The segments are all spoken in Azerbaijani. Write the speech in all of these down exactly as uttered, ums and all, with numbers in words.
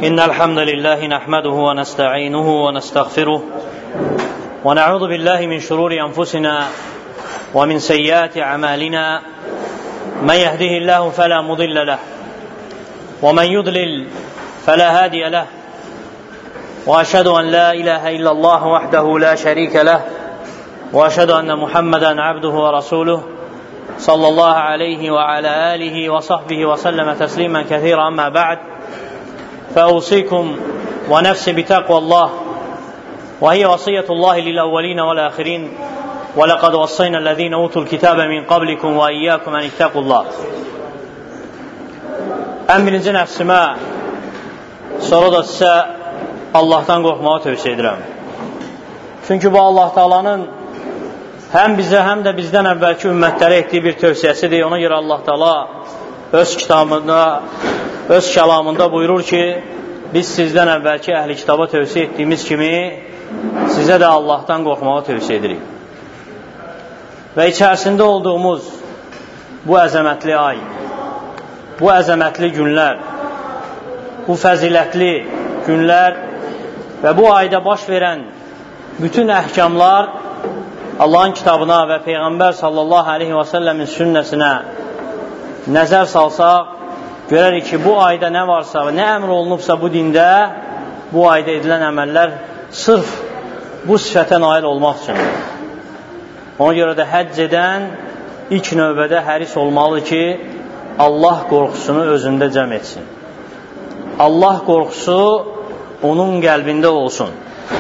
إن الحمد لله نحمده ونستعينه ونستغفره ونعوذ بالله من شرور أنفسنا ومن سيئات أعمالنا من يهده الله فلا مضل له ومن يضلل فلا هادي له وأشهد أن لا إله إلا الله وحده لا شريك له وأشهد أن محمدا عبده ورسوله صلى الله عليه وعلى آله وصحبه وسلم تسليما كثيرا. أما بعد فأوصيكم ونفسي بتقوى الله وهي وصية الله للأولين والآخرين ولقد وصينا الذين أوتوا الكتاب من قبلكم وإياكم أن اتقوا الله. Ən birinci nəfsimə, sonra da sizə Allahdan qorxmağı tövsiyə edirəm. Çünki bu Allah Taala'nın həm bizə, həm də bizdən əvvəlki ümmətlərə etdiyi bir tövsiyəsidir. Ona görə Allah Taala öz kitabında, öz kəlamında buyurur ki, biz sizdən əvvəlki əhli kitaba tövsiyə etdiyimiz kimi sizə də Allahdan qorxmağı tövsiyə edirik. Və içərisində olduğumuz bu əzəmətli ay, bu əzəmətli günlər, bu fəzilətli günlər və bu ayda baş verən bütün əhkamlar Allahın kitabına və Peyğəmbər sallallahu aleyhi və səlləmin sünnəsinə nəzər salsaq, görərik ki, bu ayda nə varsa və nə əmr olunubsa bu dində, bu ayda edilən əməllər sırf bu sifətə nail olmaq üçün. Ona görə də həcc edən ilk növbədə həris olmalı ki, Allah qorxusunu özündə cəm etsin. Allah qorxusu onun qəlbində olsun.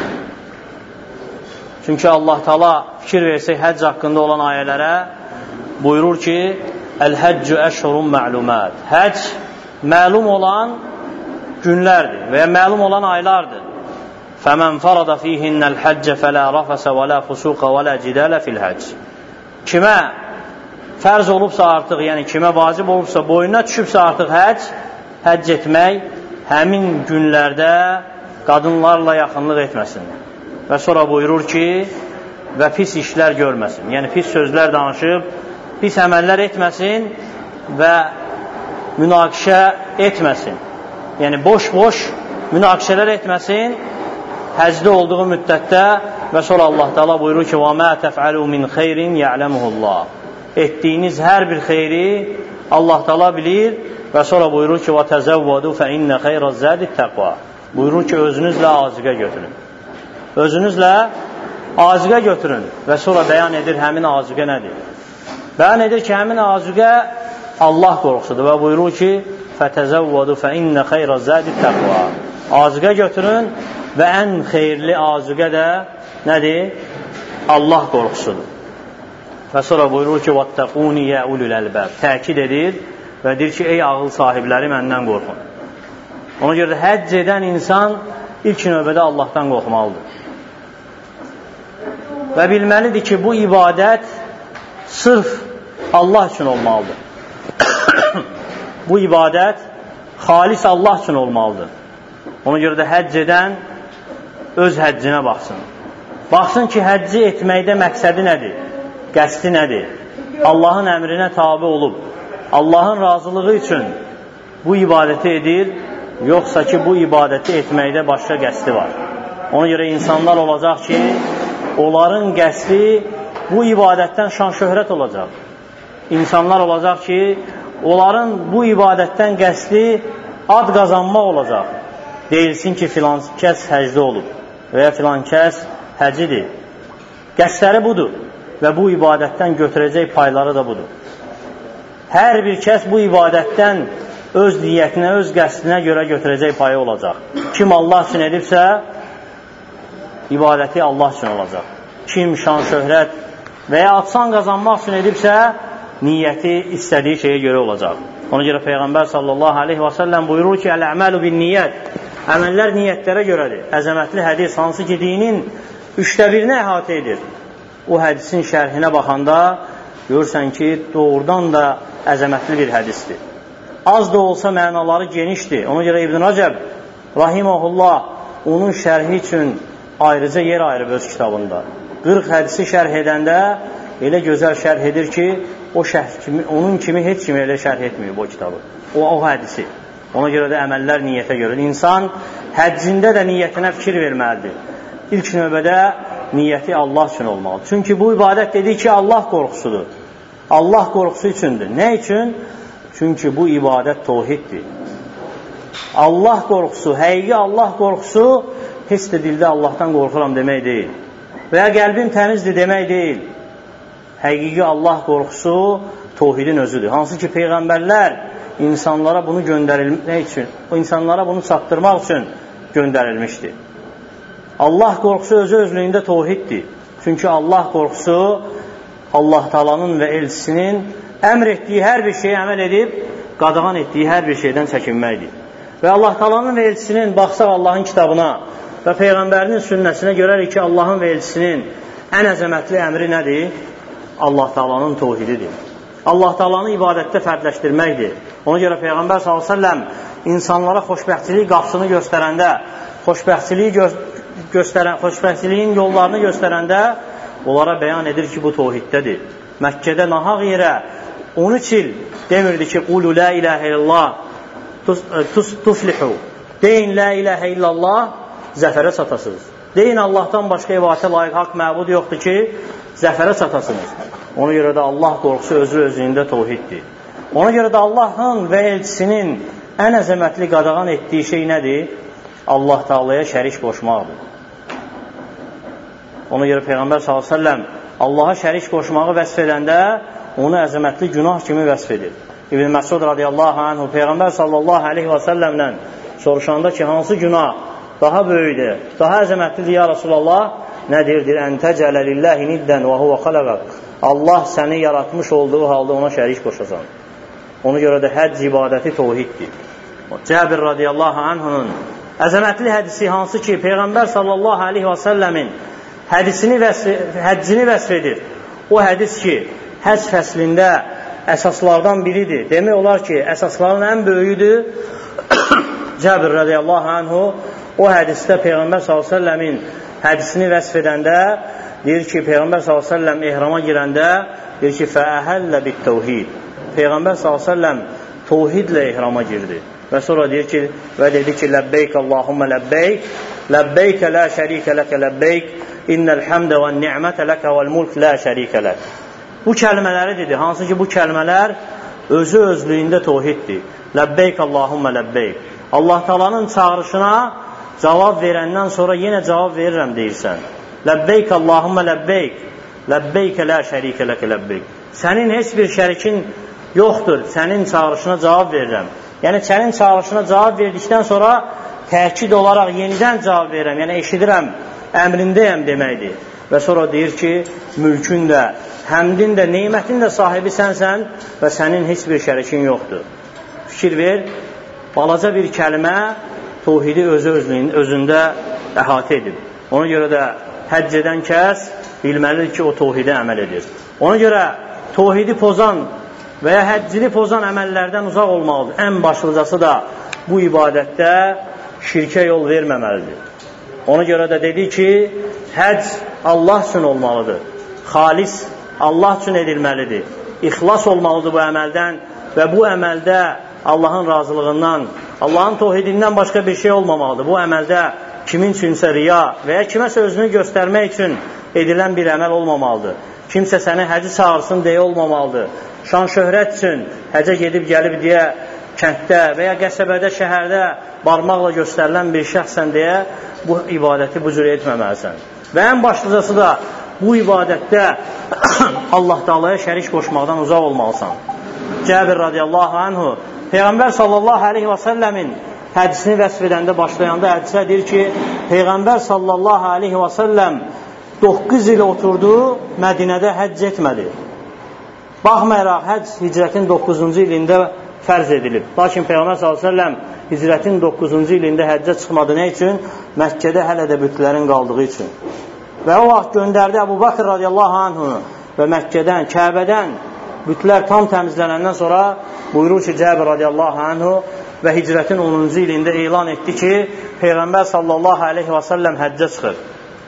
Çünki Allah Taala fikir versək həcc haqqında olan ayələrə buyurur ki, Əl-həccü əşhurun məlumat. Həcc məlum olan günlərdir və ya məlum olan aylardır. Fəmən farada fihinnəl həccə fələ rafəsə və lə fusuqa və lə cidələ fil həcc. Kimə fərz olubsa artıq, yəni kimə vacib olubsa, boyuna düşübsə artıq həcc, həcc etmək həmin günlərdə qadınlarla yaxınlıq etməsin. Və sonra buyurur ki, və pis işlər görməsin. Yəni pis sözlər danışıb, pis əməllər etməsin və münaqişə etməsin. Yəni boş-boş münaqişələr etməsin həcdə olduğu müddətdə. Və sonra Allah Taala buyurur ki, وَمَا تَفْعَلُوا مِنْ خَيْرٍ يَعْلَمُهُ اللّٰهِ. Etdiyiniz hər bir xeyri Allah Taala bilir. Və sonra buyurur ki, وَتَزَوَّدُوا فَإِنَّ خَيْرَ الزَّادِ التَّقْوَى. Buyurur ki, özünüzlə aziqə götürün. Özünüzlə aziqə götürün. Və sonra bəyan edir həmin aziqə nədir? Bəyan edir ki, həmin aziqə Allah qorxusudur və buyurur ki, فَتَزَوَّدُوا فَإِنَّ خَيْرَ الزَّادِ التَّقْوَى. Aziqə götürün və ən xeyirli aziqə də nədir? Allah qorxusudur. Və sonra buyurur ki, وَاتَّقُونِ يَا أُولُو الْأَلْبَابِ. Təkid edir və deyir ki, ey ağıl sahibləri məndən qorxun. Ona görə də həcc edən insan ilk növbədə Allahdan qorxmalıdır. Və bilməlidir ki, bu ibadət sırf Allah üçün olmalıdır. Bu ibadət xalis Allah üçün olmalıdır. Ona görə də həcc edən öz həccinə baxsın. Baxsın ki, həcci etməkdə məqsədi nədir? Qəsdi nədir? Allahın əmrinə tabi olub, Allahın razılığı üçün bu ibadəti edir, yoxsa ki, bu ibadəti etməkdə başqa qəsdi var. Ona görə insanlar olacaq ki, onların qəsdi bu ibadətdən şan-şöhrət olacaq. İnsanlar olacaq ki, onların bu ibadətdən qəsdi ad qazanmaq olacaq. Deyilsin ki, filan kəs həcdə olub və ya filan kəs həcidir. Qəsdləri budur və bu ibadətdən götürəcək payları da budur. Hər bir kəs bu ibadətdən öz niyyətinə, öz qəsdinə görə götürəcək payı olacaq. Kim Allah üçün edibsə, ibadəti Allah üçün olacaq. Kim şan-şöhrət və ya adsan qazanmaq üçün edibsə, niyyəti istədiyi şeyə görə olacaq. Ona görə Peyğəmbər sallallahu aleyhi və səlləm buyurur ki, Əl-əməlu bin niyyət. Əməllər niyyətlərə görədir. Əzəmətli hədis, hansı ki, dinin üçdə birini əhatə edir. O hədisin şərhinə baxanda görürsən ki, doğrudan da əzəmətli bir hədisdir. Az da olsa mənaları genişdir. Ona görə İbn Rəcəb rahiməhullah onun şərhi üçün ayrıca yer ayırıb öz kitabında. qırx hədisi şərh edəndə elə gözəl şərh edir ki, o şərh kimi, onun kimi heç kimi elə şərh etmiyor bu kitabı. O, o hədisi. Ona görə də əməllər niyyətə görür. İnsan həccində də niyyətinə fikir verməlidir. İlk növbədə niyyəti Allah üçün olmalıdır. Çünki bu ibadət dedik ki, Allah qorxusudur. Allah qorxusu üçündür. Nə üçün? Çünki bu ibadət təvhiddir. Allah qorxusu, həqiqi Allah qorxusu heç də dildə Allahdan qorxuram demək deyil. Və ya qəlbim təmizdir demək deyil. Həqiqi Allah qorxusu təvhidin özüdür. Hansı ki, peyğəmbərlər insanlara bunu göndərilmək üçün, o insanlara bunu çatdırmaq üçün göndərilmişdir. Allah qorxusu özü özlüyündə təvhiddir. Çünki Allah qorxusu Allah Taala'nın və elçisinin əmr etdiyi hər bir şeyə əməl edib, qadağan etdiyi hər bir şeydən çəkinməkdir. Və Allah Taala'nın və elçisinin, baxsaq Allahın kitabına və Peyğəmbərinin sünnəsinə görərik ki, Allahın və elçisinin ən əzəmətli əmri nədir? Allah Taala'nın təvhididir. Allah Taala'nı ibadətdə fərdləşdirməkdir. Ona görə Peyğəmbər sallallahu əleyhi və səlləm insanlara xoşbəxtçilik qapısını göstərəndə, xoşbəxtçiliyi gö göstərən, xoşbəxtçiliyin yollarını göstərəndə onlara bəyan edir ki, bu təvhiddədir. Məkkədə nahaq yerə on üç il demirdi ki, qulu la ilahə illallah tuflihu. Deyin la ilahə illallah, zəfərə çatasınız. Deyin Allahdan başqa ibadətə layiq haqq məbud yoxdur ki, zəfərə çatasınız. Ona görə də Allah qorxusu özü özlüyündə təvhiddir. Ona görə də Allahın və elçisinin ən əzəmətli qadağan etdiyi şey nədir? Allah Taala'ya şərik qoşmaqdır. Ona görə Peyğəmbər sallallahu əleyhi və səlləm Allaha şərik qoşmağı vəsf edəndə onu əzəmətli günah kimi vəsf edir. İbn Məsud radiyallahu anhu Peyğəmbər sallallahu əleyhi və səlləmdən soruşanda ki, hansı günah daha böyükdür, daha əzəmətlidir ya Rasulallah? Nə deyirdir? Ən təcələ lillahi niddən və huvə xaləqək. Allah səni yaratmış olduğu halda ona şərik qoşasan. Ona görə də həcc ibadəti təvhiddir. Cəbir radiyallahu anhunun əzəmətli hədisi hansı ki, Peyğəmbər sallallahu əleyhi və səlləmin hədisini vəsf, həccini vəsf edir. O hədis ki, həcc fəslində əsaslardan biridir. Demək olar ki, əsasların ən böyüdür. Cəbir radiyallahu anhu o hədisdə Peyğəmbər sallallahu əleyhi və səlləmin hədisini vəsf edəndə deyir ki, Peyğəmbər sallallahu əleyhi və səlləm ehrama girəndə deyir ki, fəəhəllə bit-təvhid. Peyğəmbər sallallahu əleyhi və səlləm təvhidlə ehrama girdi. Və sonra deyir ki, və dedi ki, ləbbeyk Allahumma ləbbeyk, ləbbeykə la şərikə ləkə ləbbeyk, innəl həmdə və ni'mətə ləkə vəl mulk la şərikə lək. Bu kəlmələri dedi, hansı ki, bu kəlmələr özü özlüyündə təvhiddir. Ləbbeyk Allahumma ləbbeyk. Allah Taala'nın çağırışına cavab verəndən sonra yenə cavab verirəm deyirsən. Ləbbeyk Allahumma ləbbeyk, ləbbeykə la şərikə ləkə ləbbeyk. Sənin heç bir şərikin yoxdur, sənin çağırışına cavab verirəm. Yəni, sənin çağırışına cavab verdikdən sonra təkid olaraq yenidən cavab verirəm, yəni eşidirəm, əmrindəyəm deməkdir. Və sonra deyir ki, mülkün də, həmdin də, neymətin də sahibi sənsən və sənin heç bir şərikin yoxdur. Fikir ver, balaca bir kəlmə təvhidi özü özündə əhatə edib. Ona görə də həcc edən kəs bilməlidir ki, o təvhidə əməl edir. Ona görə təvhidi pozan və ya həccini pozan əməllərdən uzaq olmalıdır. Ən başlıcası da bu ibadətdə şirkə yol verməməlidir. Ona görə də dedi ki, həcc Allah üçün olmalıdır. Xalis Allah üçün edilməlidir. İxlas olmalıdır bu əməldən və bu əməldə Allahın razılığından, Allahın təvhidindən başqa bir şey olmamalıdır. Bu əməldə kimin üçünsə riya və ya kiməsə özünü göstərmək üçün edilən bir əməl olmamalıdır. Kimsə səni həcci çağırsın deyə olmamalıdır. Şan şöhrət üçün həcə gedib gəlib deyə kənddə və ya qəsəbədə, şəhərdə barmaqla göstərilən bir şəxsən deyə bu ibadəti bu cür etməməlisən. Və ən başlıcası da bu ibadətdə Allah Taala'ya şərik qoşmaqdan uzaq olmalısan. Cəbir radiyallahu anhu Peyğəmbər sallallahu aleyhi və səlləmin hədisini vəsf edəndə başlayanda hədisə deyir ki, Peyğəmbər sallallahu aleyhi və səlləm doqquz il oturdu, Mədinədə həcc etmədi. Baxmayaraq, həcc hicrətin doqquzuncu ilində fərz edilib. Lakin Peyğəmbər sallallahu aleyhi və səlləm hicrətin doqquzuncu ilində həccə çıxmadı. Nə üçün? Məkkədə hələ də bütlərin qaldığı üçün. Və o vaxt göndərdi Əbu Bakr radiyallahu anhunu və Məkkədən, Kəbədən bütlər tam təmizlənəndən sonra buyurur ki, Cəbir radiyallahu anhu və hicrətin onuncu ilində elan etdi ki, Peyğəmbər sallallahu aleyhi və səlləm həccə çıxır.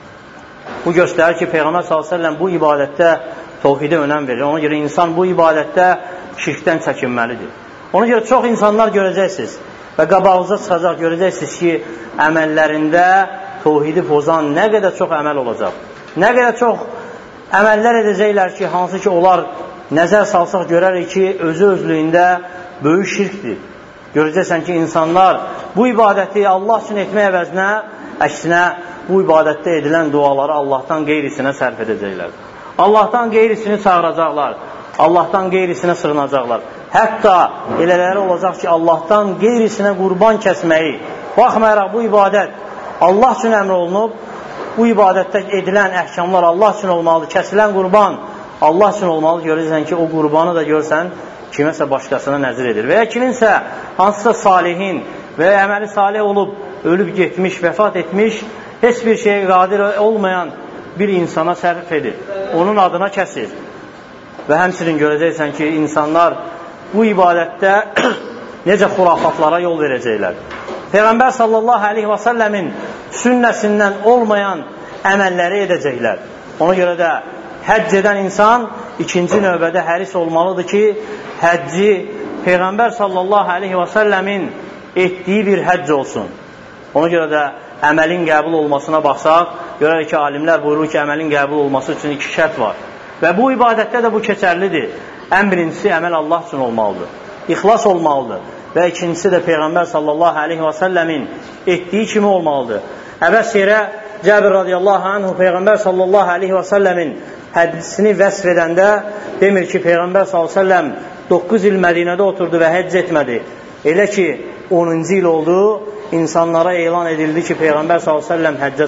Bu göstərir ki, Peyğəmbər sallallahu aleyhi və səlləm bu ibadətdə təvhidə önəm verir. Ona görə insan bu ibadətdə şirkdən çəkinməlidir. Ona görə çox insanlar görəcəksiniz və qabağınıza çıxacaq, görəcəksiniz ki, əməllərində tövhidi pozan nə qədər çox əməl olacaq. Nə qədər çox əməllər edəcəklər ki, hansı ki, onlar nəzər salsaq görərik ki, özü özlüyündə böyük şirkdir. Görəcəksən ki, insanlar bu ibadəti Allah üçün etmək əvəzinə, əksinə bu ibadətdə edilən duaları Allahdan qeyrisinə sərf edəcəklər. Allahdan qeyrisini çağıracaqlar. Allahdan qeyrisinə sığınacaqlar. Hətta elələri olacaq ki, Allahdan qeyrisinə qurban kəsməyi, baxmayaraq bu ibadət Allah üçün əmr olunub, bu ibadətdə edilən əhkamlar Allah üçün olmalıdır, kəsilən qurban Allah üçün olmalıdır. Görürsən ki, o qurbanı da görsən, kiməsə başqasına nəzir edir. Və ya kiminsə, hansısa salihin və ya əməli salih olub, ölüb getmiş, vəfat etmiş, heç bir şeyə qadir olmayan bir insana sərf edir. Onun adına kəsir. Və həmçinin görəcəksən ki, insanlar bu ibadətdə necə xurafatlara yol verəcəklər. Peyğəmbər sallallahu aleyhi və səlləmin sünnəsindən olmayan əməlləri edəcəklər. Ona görə də həcc edən insan ikinci növbədə həris olmalıdır ki, həcci Peyğəmbər sallallahu aleyhi və səlləmin etdiyi bir həcc olsun. Ona görə də əməlin qəbul olmasına baxsaq, görərək ki, alimlər buyurur ki, əməlin qəbul olması üçün iki şərt var. Və bu ibadətdə də bu keçərlidir. Ən birincisi, əməl Allah üçün olmalıdır. İxlas olmalıdır. Və ikincisi də Peyğəmbər sallallahu aleyhi və səlləmin etdiyi kimi olmalıdır. Əbəs yerə Cəbir radiyallahu anhu Peyğəmbər sallallahu aleyhi və səlləmin hədisini vəsf edəndə demir ki, Peyğəmbər sallallahu aleyhi və səlləm doqquz il Mədinədə oturdu və həcc etmədi. Elə ki, onuncu il oldu, insanlara elan edildi ki, Peyğəmbər sallallahu aleyhi və səlləm həccə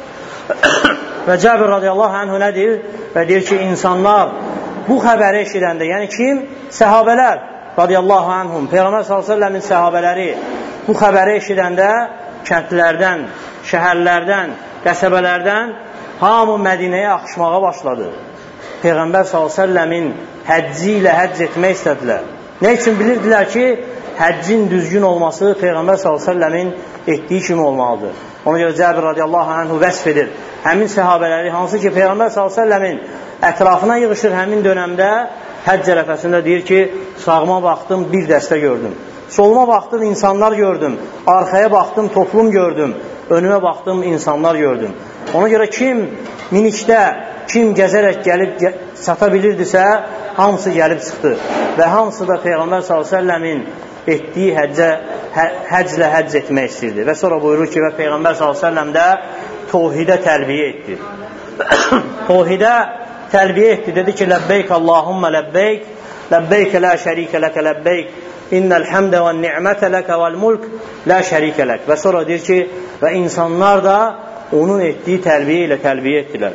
çıxacaq. Və Cəbir radiyallahu anhu nə deyir? Və deyir ki, insanlar bu xəbəri eşidəndə, yəni kim? Səhabələr radiyallahu anhum, Peyğəmbər sallallahu aleyhi və səlləmin səhabələri bu xəbəri eşidəndə kəndlərdən, şəhərlərdən, qəsəbələrdən hamı Mədinəyə axışmağa başladı. Peyğəmbər sallallahu aleyhi və səlləmin həcci ilə həcc etmək istədilər. Nə üçün bilirdilər ki, həccin düzgün olması Peyğəmbər sallallahu əleyhi və səlləmin etdiyi kimi olmalıdır. Ona görə Cəbir radiyallahu anhu vəsf edir. Həmin səhabələri, hansı ki Peyğəmbər sallallahu əleyhi və səlləmin ətrafına yığışır həmin dönəmdə, həcc ərəfəsində deyir ki, sağıma baxdım, bir dəstə gördüm. Soluma baxdım, insanlar gördüm. Arxaya baxdım, toplum gördüm. Önüme baxdım, insanlar gördüm. Ona görə kim minikdə, kim gəzərək gəlib çata bilirdisə, hamısı gəlib çıxdı. Və hamısı da Peyğəmbər sallallahu əleyhi və səlləmin etdiyi həccə, hə, həcclə həcc etmək istəyirdi. Və sonra buyurur ki, və Peyğəmbər sallallahu əleyhi və səlləm də təvhidə tərbiyə etdi. Təvhidə tərbiyə etdi. Dedi ki, ləbbeyk Allahumma ləbbeyk, ləbbeyk la şərikə ləkə ləbbeyk, innəl həmdə və ni'mətə ləkə vəl mulk la şərikə lək. Və sonra deyir ki, və insanlar da onun etdiyi tərbiyə ilə tərbiyə etdilər.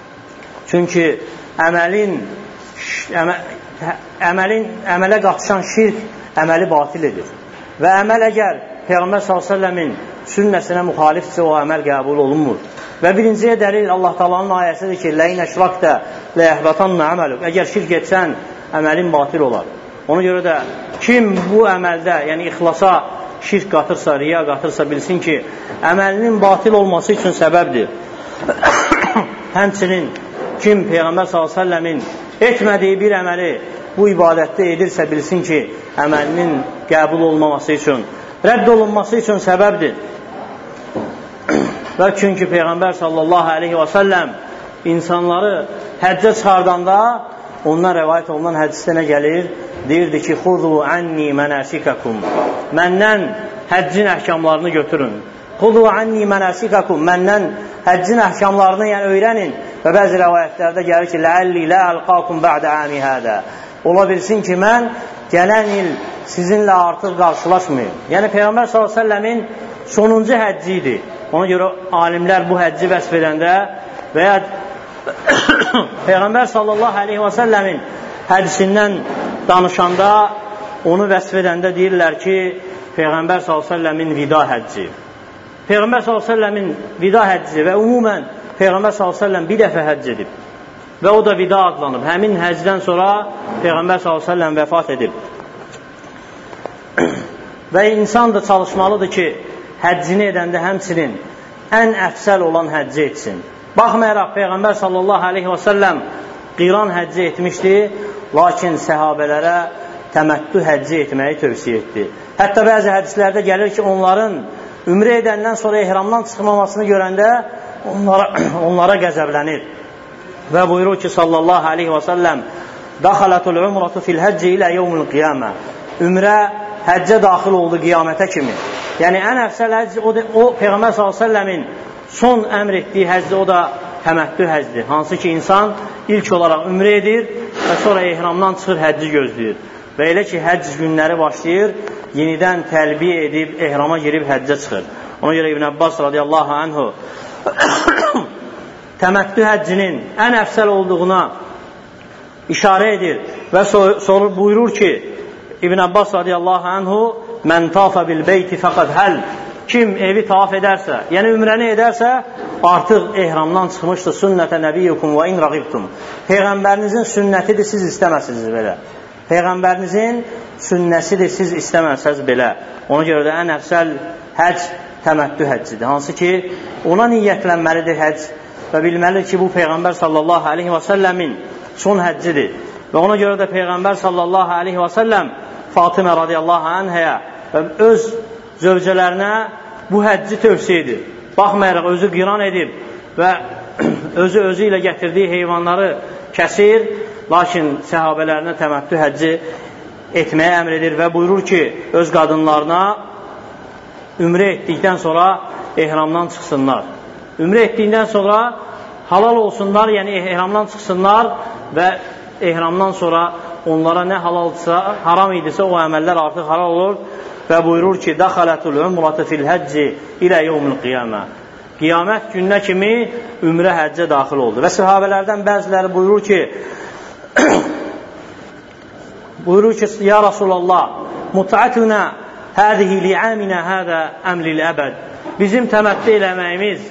Çünki əməlin, əmə, əməlin əmələ qatışan şirk əməli batil edir. Və əməl əgər Peyğəmbər sallallahu əleyhi və səlləmin sünnəsinə müxalifsə o əməl qəbul olunmur. Və birinciyə dəlil Allah Taala'nın ayəsidir ki, "Ləin əşrakdə ləyəhbətanna əməlük." Əgər şirk etsən, əməlin batil olar. Ona görə də kim bu əməldə, yəni ixlasa şirk qatırsa, riya qatırsa, bilsin ki, əməlinin batil olması üçün səbəbdir. Həmçinin kim Peyğəmbər sallallahu əleyhi və səlləmin etmədiyi bir əməli bu ibadətdə edirsə, bilsin ki, əməlinin qəbul olmaması üçün, rədd olunması üçün səbəbdir. Və çünki Peyğəmbər sallallahu aleyhi və səlləm insanları həccə çıxardanda ondan rəvayət olunan hədisdə nə gəlir? Deyirdi ki, "Xuzu anni manasikakum." Məndən həccin əhkamlarını götürün. "Xuzu anni manasikakum." Məndən həccin əhkamlarını yəni öyrənin. Və bəzi rəvayətlərdə gəlir ki, "La'alli la alqakum ba'da ami hada." Ola bilsin ki, mən gələn il sizinlə artıq qarşılaşmayım. Yəni Peyğəmbər sallallahu əleyhi və səlləmin sonuncu həcci idi. Ona görə alimlər bu həcci vəsf edəndə və ya Peyğəmbər sallallahu aleyhi və səlləmin hədisindən danışanda, onu vəsf edəndə deyirlər ki, Peyğəmbər sallallahu aleyhi və səlləmin vida həcci. Peyğəmbər sallallahu aleyhi və səlləmin vida həcci və ümumən Peyğəmbər sallallahu aleyhi və səlləm bir dəfə həcc edib. Və o da vida adlanıb. Həmin həcdən sonra Peyğəmbər sallallahu aleyhi və səlləm vəfat edib. Və insan da çalışmalıdır ki, həccini edəndə həmçinin ən əfsəl olan həcci etsin. Baxmayaraq Peyğəmbər sallallahu aleyhi və səlləm qiran həcci etmişdi, lakin səhabələrə təməttü həcci etməyi tövsiyə etdi. Hətta bəzi hədislərdə gəlir ki, onların ümrə edəndən sonra ehramdan çıxmamasını görəndə onlara, onlara qəzəblənir. Və buyurur ki, sallallahu aleyhi və səlləm, daxalatul umratu fil həcci ilə yevmül qiyamə. Ümrə həccə daxil oldu qiyamətə kimi. Yəni, ən əfsəl həcc, o, o Peyğəmbər sallallahu aleyhi və səlləmin son əmr etdiyi həcc, o da təməttü həcdir. Hansı ki, insan ilk olaraq ümrə edir və sonra ehramdan çıxır, həcci gözləyir. Və elə ki, həcc günləri başlayır, yenidən təlbiyə edib, ehrama girib həccə çıxır. Ona görə İbn Abbas radiyallahu anhu təməttü həccinin ən əfsəl olduğuna işarə edir və sonra buyurur ki, İbn Abbas radiyallahu anhu, mən tafa bil beyti fəqad həl, kim evi tavaf edərsə, yəni ümrəni edərsə, artıq ehramdan çıxmışdır. Sünnətə nəbiyyukum və in rəqibtum. Peyğəmbərinizin sünnətidir, siz istəməsiniz belə. Peyğəmbərinizin sünnəsidir, siz istəməsəz belə. Ona görə də ən əfsəl həcc təməttü həccidir. Hansı ki, ona niyyətlənməlidir həcc və bilməlidir ki, bu Peyğəmbər sallallahu aleyhi və səlləmin son həccidir. Və ona görə də Peyğəmbər sallallahu aleyhi və səlləm Fatimə radiyallahu anhəyə və öz zövcələrinə bu həcci tövsiyə edir. Baxmayaraq özü qiran edib və özü özü ilə gətirdiyi heyvanları kəsir, lakin səhabələrinə təməttü həcci etməyə əmr edir və buyurur ki, öz qadınlarına ümrə etdikdən sonra ehramdan çıxsınlar. Ümrə etdikdən sonra halal olsunlar, yəni ehramdan çıxsınlar və ehramdan sonra onlara nə halalsa, haram idisə o əməllər artıq halal olur və buyurur ki, daxalatul umratu fil həcci ilə yevmül qiyamə. Qiyamət gününə kimi ümrə həccə daxil oldu. Və səhabələrdən bəziləri buyurur ki, buyurur ki, ya Rasulallah, mut'atuna hədihi li'aminə hədə əmlil əbəd. Bizim təməttü eləməyimiz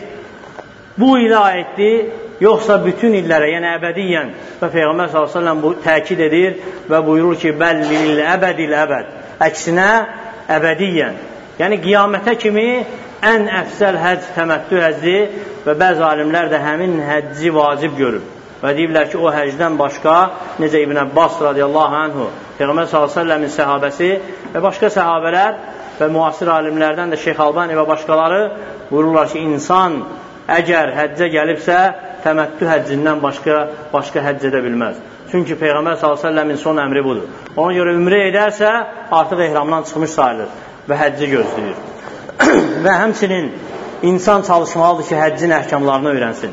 bu ilə aiddir, yoxsa bütün illərə, yəni əbədiyyən. Və Peyğəmbər sallallahu əleyhi və səlləm bu təkid edir və buyurur ki, bəl lil əbədil əbəd. Əksinə, əbədiyyən. Yəni, qiyamətə kimi ən əfsəl həcc təməttü həcci və bəzi alimlər də həmin həcci vacib görüb. Və deyiblər ki, o həcdən başqa, necə İbn Abbas radiyallahu anhu, Peyğəmbər sallallahu əleyhi və səlləmin səhabəsi və başqa səhabələr və müasir alimlərdən də Şeyx Albani və başqaları buyururlar ki, insan əgər həccə gəlibsə, təməttü həccindən başqa, başqa həcc edə bilməz. Çünki Peyğəmbər sallallahu əleyhi və səlləmin son əmri budur. Ona görə ümrə edərsə, artıq ehramdan çıxmış sayılır və həcci gözləyir. Və həmçinin insan çalışmalıdır ki, həccin əhkamlarını öyrənsin.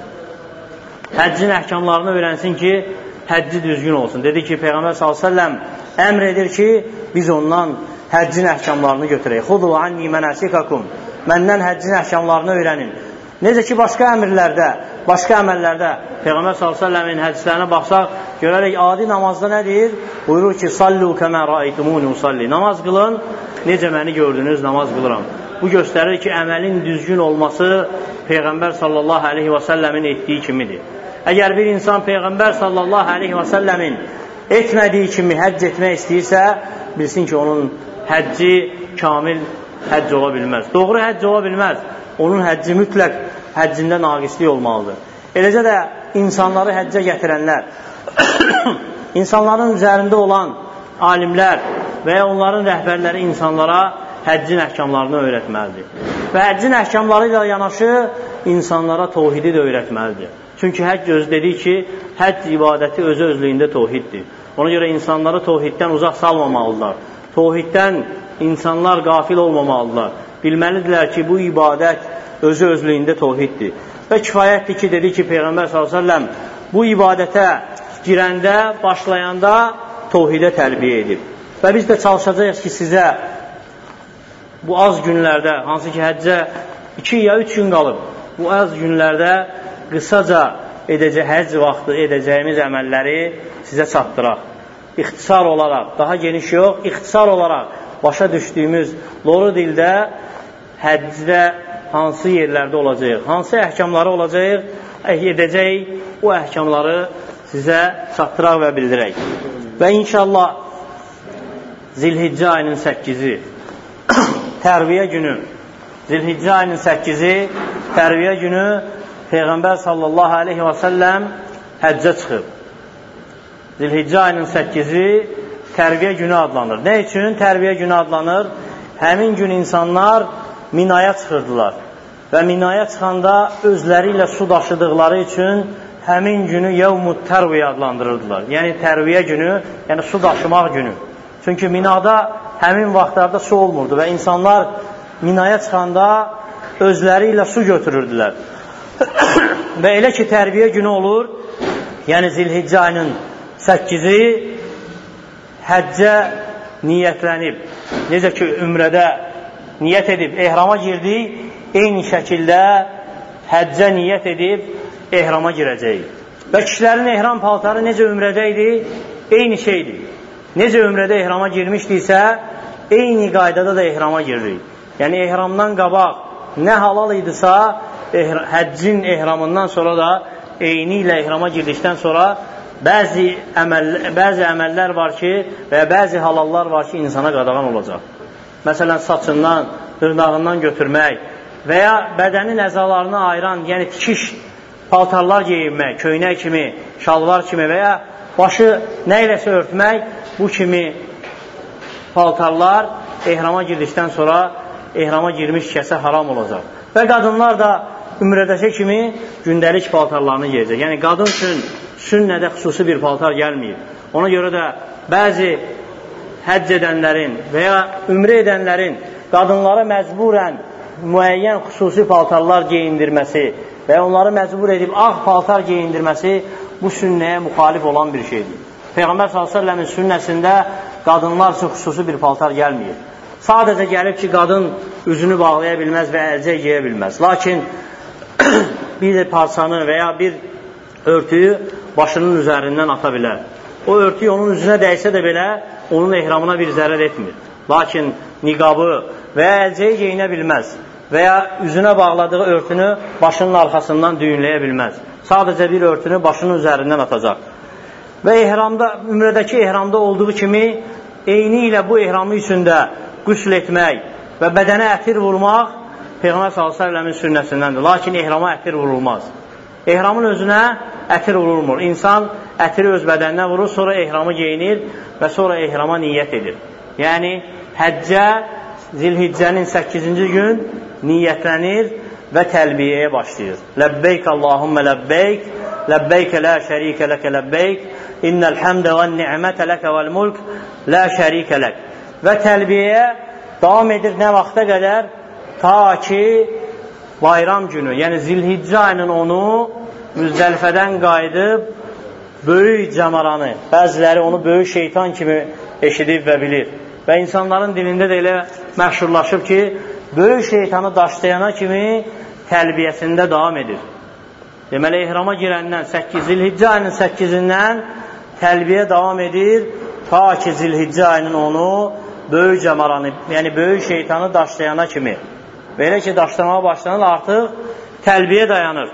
Həccin əhkamlarını öyrənsin ki, həcci düzgün olsun. Dedi ki, Peyğəmbər sallallahu əleyhi və səlləm əmr edir ki, biz ondan həccin əhkamlarını götürək. Xudu anni mənasikakum. Məndən həccin əhkamlarını öyrənin. Necə ki, başqa əmrlərdə, başqa əməllərdə Peyğəmbər sallallahu əleyhi və səlləmin hədislərinə baxsaq, görərək adi namazda nə deyir? Buyurur ki, sallu kəmə rəaytumuni usalli. Namaz qılın, necə məni gördünüz, namaz qılıram. Bu göstərir ki, əməlin düzgün olması Peyğəmbər sallallahu aleyhi və səlləmin etdiyi kimidir. Əgər bir insan Peyğəmbər sallallahu aleyhi və səlləmin etmədiyi kimi həcc etmək istəyirsə, bilsin ki, onun həcci kamil həcc ola bilməz. Doğru həcc ola bilməz. Onun həcci mütləq həccində naqislik olmalıdır. Eləcə də insanları həccə gətirənlər, insanların üzərində olan alimlər və ya onların rəhbərləri insanlara həccin əhkamlarını öyrətməlidir. Və həccin əhkamları ilə yanaşı insanlara tohidi də öyrətməlidir. Çünki həcc öz dedik ki, həcc ibadəti özü özlüyündə tohiddir. Ona görə insanları tohiddən uzaq salmamalıdırlar. Tohiddən insanlar qafil olmamalıdırlar. Bilməlidirlər ki, bu ibadət özü özlüyündə tohiddir. Və kifayətdir ki, dedi ki, Peyğəmbər sallallahu əleyhi və səlləm bu ibadətə girəndə, başlayanda tohidə tərbiyə edib. Və biz də çalışacağıq ki, sizə bu az günlərdə, hansı ki, həccə iki ya üç gün qalıb, bu az günlərdə qısaca edəcək, həcc vaxtı edəcəyimiz əməlləri sizə çatdıraq. İxtisar olaraq, daha geniş yox, ixtisar olaraq başa düşdüyümüz loru dildə həccdə hansı yerlərdə olacaq, hansı əhkamları olacaq, edəcək, o əhkamları sizə çatdıraq və bildirək. Və inşallah Zilhiccə ayının səkkizi tərviyə günü, Zilhiccə ayının səkkizi tərviyə günü Peyğəmbər sallallahu aleyhi və səlləm həccə çıxıb. Zilhiccə ayının səkkizi tərbiyə günü adlanır. Nə üçün tərbiyə günü adlanır? Həmin gün insanlar Minaya çıxırdılar və Minaya çıxanda özləri ilə su daşıdıqları üçün həmin günü Yevmut Tərviyə adlandırırdılar. Yəni tərviyə günü, yəni su daşımaq günü. Çünki Minada həmin vaxtlarda su olmurdu və insanlar Minaya çıxanda özləri ilə su götürürdülər. Və elə ki tərbiyə günü olur, yəni Zilhiccə ayının səkkizi həccə niyyətlənib. Necə ki ümrədə niyyət edib ehrama girdik, eyni şəkildə həccə niyyət edib ehrama girəcəyik. Və kişilərin ehram paltarı necə ümrədə idi? Eyni şeydir. Necə ümrədə ehrama girmişdiksə, eyni qaydada da ehrama giririk. Yəni ehramdan qabaq nə halal idisə, həccin ehramından sonra da eyni ilə ehrama girdikdən sonra bəzi, əməl, bəzi əməllər var ki və bəzi halallar var ki, insana qadağan olacaq. Məsələn, saçından, dırnağından götürmək və ya bədənin əzalarını ayıran, yəni tikiş paltarlar geyinmək, köynək kimi, şalvar kimi və ya başı nə iləsə örtmək, bu kimi paltarlar ehrama girdikdən sonra ehrama girmiş kəsə haram olacaq. Və qadınlar da ümrədəki kimi gündəlik paltarlarını geyəcək. Yəni, qadın üçün sünnədə xüsusi bir paltar gəlməyib. Ona görə də bəzi həcc edənlərin və ya ümrə edənlərin qadınlara məcburən müəyyən xüsusi paltarlar geyindirməsi və onları məcbur edib ağ paltar geyindirməsi bu sünnəyə müxalif olan bir şeydir. Peyğəmbər sallallahu əleyhi və səlləmin sünnəsində qadınlar üçün xüsusi bir paltar gəlməyib. Sadəcə gəlib ki, qadın üzünü bağlaya bilməz və əlcək geyə bilməz. Lakin bir parçanı və ya bir örtüyü başının üzərindən ata bilər. O örtüyü onun üzünə dəysə də belə onun ehramına bir zərər etmir. Lakin niqabı və ya əlcəyi geyinə bilməz və ya üzünə bağladığı örtünü başının arxasından düyünləyə bilməz. Sadəcə bir örtünü başının üzərindən atacaq. Və ehramda, ümrədəki ehramda olduğu kimi eyni ilə bu ehramı üçündə qüsl etmək və bədənə ətir vurmaq Peyğəmbər sallallahu əleyhi və səlləmin sünnəsindəndir. Lakin ehrama ətir vurulmaz. Ehramın özünə ətir vurulmur. İnsan ətiri öz bədəninə vurur, sonra ehramı geyinir və sonra ehrama niyyət edir. Yəni, həccə Zilhiccənin səkkizinci gün niyyətlənir və təlbiyəyə başlayır. Ləbbeyk Allahümmə ləbbeyk, ləbbeykə lə şərikə ləkə ləbbeyk, innəl həmdə və ni'mətə ləkə vəl mulk, lə şərikə lək. Və təlbiyəyə davam edir nə vaxta qədər? Ta ki, bayram günü, yəni Zilhiccə ayının onu Müzdəlifədən qayıdıb böyük cəmaranı, bəziləri onu böyük şeytan kimi eşidib və bilir. Və insanların dilində də elə məşhurlaşıb ki, böyük şeytanı daşlayana kimi təlbiyəsində davam edir. Deməli, ehrama girəndən Zilhiccə ayının səkkizindən təlbiyə davam edir, ta ki Zilhiccə ayının onu böyük cəmaranı, yəni böyük şeytanı daşlayana kimi. Belə ki, daşlamaya başlanır, artıq təlbiyə dayanır.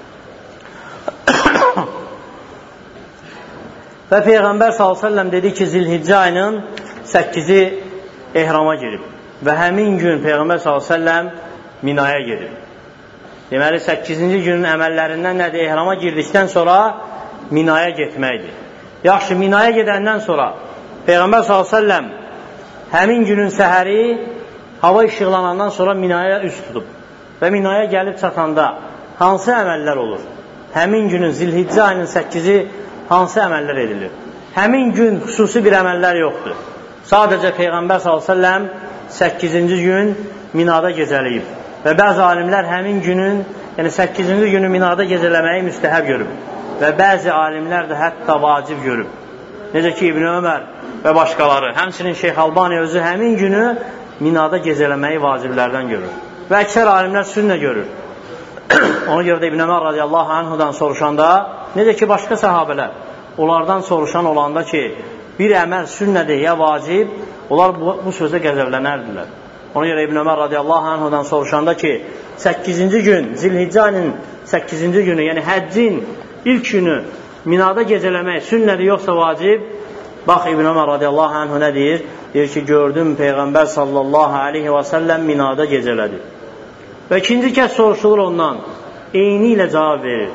Və Peyğəmbər sallallahu əleyhi və səlləm dedi ki, Zilhiccə ayının səkkizi ehrama girib. Və həmin gün Peyğəmbər sallallahu əleyhi və səlləm Minaya girib. Deməli, səkkizinci günün əməllərindən nədir? Ehrama girdikdən sonra Minaya getməkdir. Yaxşı, Minaya gedəndən sonra Peyğəmbər sallallahu əleyhi və səlləm həmin günün səhəri hava işıqlanandan sonra Minaya üz tutub. Və Minaya gəlib çatanda hansı əməllər olur? Həmin günün Zilhiccə ayının səkkizi hansı əməllər edilir? Həmin gün xüsusi bir əməllər yoxdur. Sadəcə Peyğəmbər sallallahu əleyhi və səlləm səkkizinci gün Minada gecələyib. Və bəzi alimlər həmin günün, yəni səkkizinci günü Minada gecələməyi müstəhəb görüb. Və bəzi alimlər də hətta vacib görüb. Necə ki, İbn Ömər və başqaları. Həmçinin Şeyx Albani özü həmin günü Minada gecələməyi vaciblərdən görür. Və əksər alimlər sünnə görür. Ona görə də İbn Ömər radiyallahu anhudan soruşanda, necə ki, başqa səhabələr, onlardan soruşan olanda ki, bir əməl sünnədir ya vacib, onlar bu, bu sözə qəzəblənərdilər. Ona görə İbn Ömər radiyallahu anhudan soruşanda ki, səkkizinci gün, Zilhiccə ayının səkkizinci günü, yəni həccin ilk günü Minada gecələmək sünnədir yoxsa vacib? Bax, İbn Ömər radiyallahu anhu nə deyir? Deyir ki, gördüm Peyğəmbər sallallahu aleyhi və səlləm Minada gecələdi. Və ikinci kəs soruşulur ondan, eyni ilə cavab verir.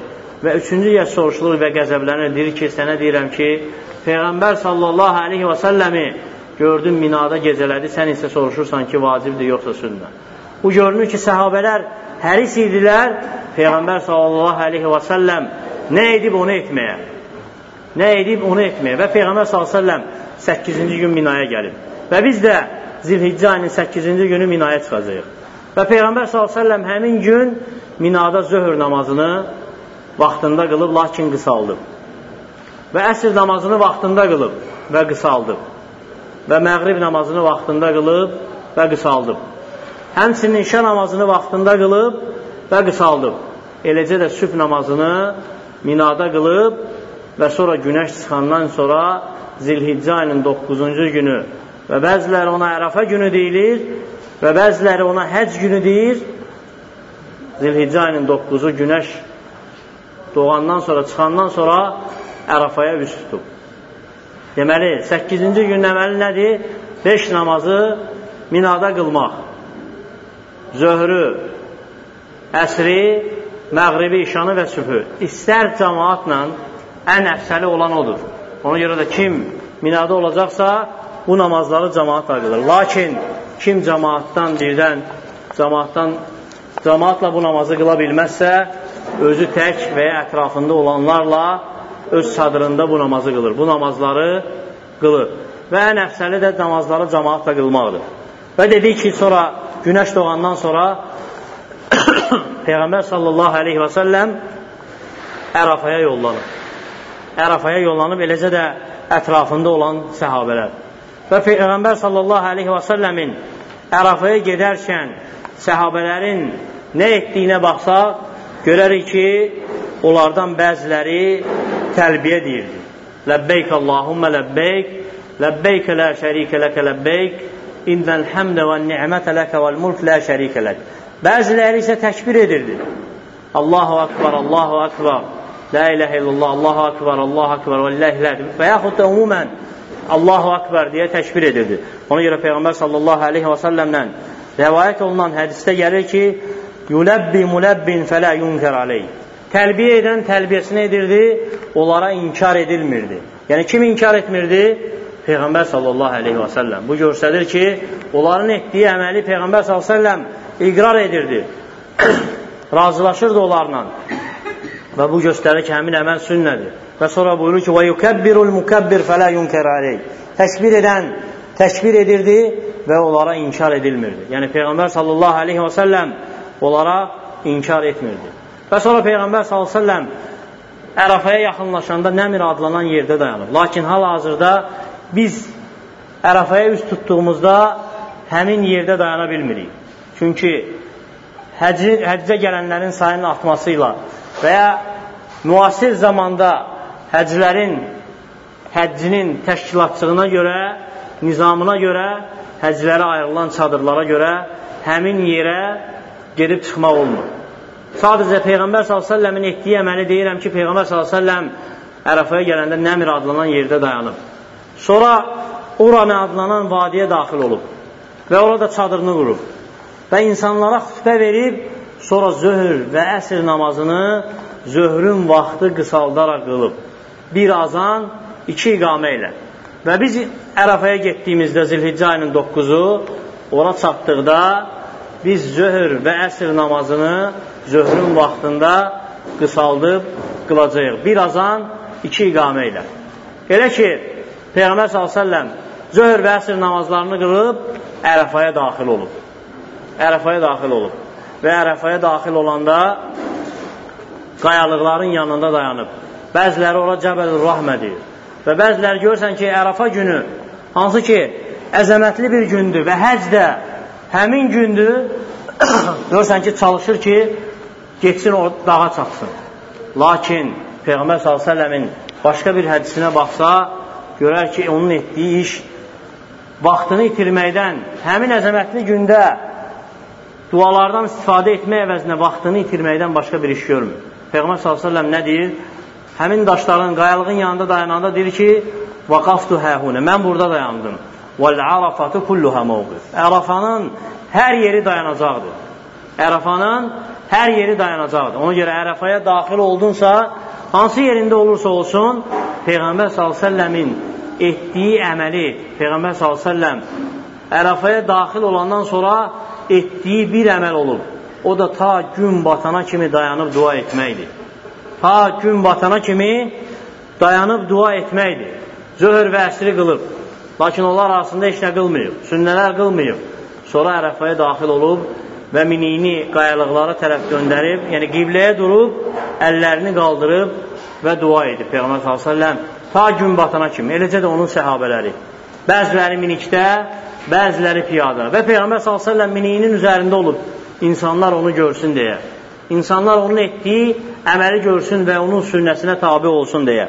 Və üçüncü yer soruşulur və qəzəblənir, deyir ki, sənə deyirəm ki, Peyğəmbər sallallahu aleyhi və səlləmi gördün minada gecələdi, sən isə soruşursan ki, vacibdir, yoxsa sünnə. Bu görünür ki, səhabələr həris idilər, Peyğəmbər sallallahu aleyhi və səlləm nə edib onu etməyə. Nə edib onu etməyə. Və Peyğəmbər sallallahu aleyhi və səlləm səkkizinci gün minaya gəlib. Və biz də Zilhiccə ayının səkkizinci günü minaya çıxacağıq. Və Peyğəmbər sallallahu aleyhi və səlləm həmin gün minada zöhr namazını vaxtında qılıb, lakin qısaldıb. Və əsr namazını vaxtında qılıb və qısaldıb. Və məğrib namazını vaxtında qılıb və qısaldıb. Həmçinin işə namazını vaxtında qılıb və qısaldıb. Eləcə də sübh namazını minada qılıb və sonra günəş çıxandan sonra Zilhiccə ayının doqquzuncu günü və bəziləri ona Ərəfə günü deyilir və bəziləri ona Həcc günü deyir. Zilhiccə ayının doqquzu günəş doğandan sonra, çıxandan sonra Ərəfəyə üz tutub. Deməli, səkkizinci gün əməli nədir? beş namazı minada qılmaq. Zöhrü, əsri, məğribi, işanı və sübhü. İstər cəmaatla ən əfsəli olan odur. Ona görə də kim minada olacaqsa, bu namazları cəmaatla qılır. Lakin kim cəmaatdan birdən, cəmaatdan, cəmaatla bu namazı qıla bilməzsə, özü tək və ya ətrafında olanlarla öz çadırında bu namazı qılır. Bu namazları qılır. Və ən əfsəli də namazları cəmaatla qılmaqdır. Və dedik ki, sonra günəş doğandan sonra Peyğəmbər sallallahu aleyhi və səlləm Ərəfəyə yollanıb. Ərəfəyə yollanıb, eləcə də ətrafında olan səhabələr. Və Peyğəmbər sallallahu aleyhi və səlləmin Ərəfəyə gedərkən səhabələrin nə etdiyinə baxsaq, görərik ki, onlardan bəziləri təlbiyə deyirdi. Ləbbeyk Allahümmə ləbbeyk, ləbbeyk lə şərikə ləkə ləbbeyk, innəl həmdə və ni'mətə ləkə vəl mulk lə şərikə lək. Bəziləri isə təkbir edirdi. Allahu akbar, Allahu akbar, la iləhə illallah, Allahu akbar, Allahu akbar, və lilləhilər. Və yaxud da umumən Allahu akbar deyə təkbir edirdi. Ona görə Peyğəmbər sallallahu aleyhi və səlləmdən rəvayət olunan hədisdə gəlir ki, yuləbbi muləbbin fələ yunkər aleyh. Təlbiyə edən təlbiyəsini edirdi, onlara inkar edilmirdi. Yəni, kim inkar etmirdi? Peyğəmbər sallallahu aleyhi və səlləm. Bu göstərir ki, onların etdiyi əməli Peyğəmbər sallallahu aleyhi və səlləm iqrar edirdi. Razılaşırdı onlarla. Və bu göstərir ki, həmin əməl sünnədir. Və sonra buyurur ki, وَيُكَبِّرُ الْمُكَبِّرْ فَلَا يُنْكَرْ عَلَيْهِ. Təkbir edən təkbir edirdi və onlara inkar edilmirdi. Yəni, Peyğəmbər sallallahu aleyhi və səlləm onlara inkar etmirdi. Və sonra Peyğəmbər sallallahu aleyhi və səlləm Ərəfəyə yaxınlaşanda Nəmir adlanan yerdə dayanır. Lakin hal-hazırda biz Ərəfəyə üst tutduğumuzda həmin yerdə dayana bilmirik. Çünki həccə gələnlərin sayının artmasıyla və ya müasir zamanda həccilərin həccinin təşkilatçılığına görə, nizamına görə, həccilərə ayrılan çadırlara görə həmin yerə gedib çıxmaq olmur. Sadəcə Peyğəmbər sallallahu əleyhi və səlləmin etdiyi əməli deyirəm ki, Peyğəmbər sallallahu əleyhi və səlləm Ərəfəyə gələndə Nəmir adlanan yerdə dayanıb. Sonra Urami adlanan vadiyə daxil olub və orada çadırını qurub və insanlara xütbə verib, sonra zöhr və əsr namazını zöhrün vaxtı qısaldaraq qılıb. Bir azan, iki iqamə ilə. Və biz Ərəfəyə getdiyimizdə Zilhiccə ayının doqquzu ora çatdıqda biz zöhr və əsr namazını zöhrün vaxtında qısaldıb qılacağıq. Bir azan, iki iqamə ilə. Elə ki, Peyğəmbər sallallahu əleyhi və səlləm zöhr və əsr namazlarını qılıb Ərəfəyə daxil olub. Ərəfəyə daxil olub. Və Ərəfəyə daxil olanda qayalıqların yanında dayanıb. Bəziləri ora Cəbəl-ül Rahmə deyir. Və bəziləri görürsən ki, Ərəfə günü, hansı ki, əzəmətli bir gündür və həcc də həmin gündür, görürsən ki, çalışır ki, geçsin o dağa çatsın. Lakin Peyğəmbər sallallahu əleyhi və səlləmin başqa bir hədisinə baxsa, görər ki, onun etdiyi iş vaxtını itirməkdən, həmin əzəmətli gündə dualardan istifadə etmək əvəzinə vaxtını itirməkdən başqa bir iş görmür. Peyğəmbər sallallahu əleyhi və səlləm nə deyir? Həmin daşların, qayalığın yanında dayananda deyir ki, vaqaftu həhunə, mən burada dayandım. Vəl-ərafatu kulluha mövqif. Ərafanın hər yeri dayanacaqdır. Ərafanın hər yeri dayanacaqdır. Ona görə Ərafaya daxil oldunsa, hansı yerində olursa olsun, Peyğəmbər sallallahu əleyhi və səlləmin etdiyi əməli, Peyğəmbər sallallahu əleyhi və səlləm Ərafaya daxil olandan sonra etdiyi bir əməl olub. O da ta gün batana kimi dayanıb dua etməkdir. Ta gün batana kimi dayanıb dua etməkdir. Zöhr və əsri qılıb. Lakin onlar arasında heç nə qılmayıb. Sünnələr qılmayıb. Sonra Ərafaya daxil olub və miniyini qayalıqlara tərəf göndərib, yəni qibləyə durub, əllərini qaldırıb və dua edib. Peyğəmbər sallallahu əleyhi və səlləm ta gün batana kimi. Eləcə də onun səhabələri. Bəziləri minikdə, bəziləri piyada. Və Peyğəmbər sallallahu əleyhi və səlləm miniyinin üzərində olub. İnsanlar onu görsün deyə. İnsanlar onun etdiyi əməli görsün və onun sünnəsinə tabi olsun deyə.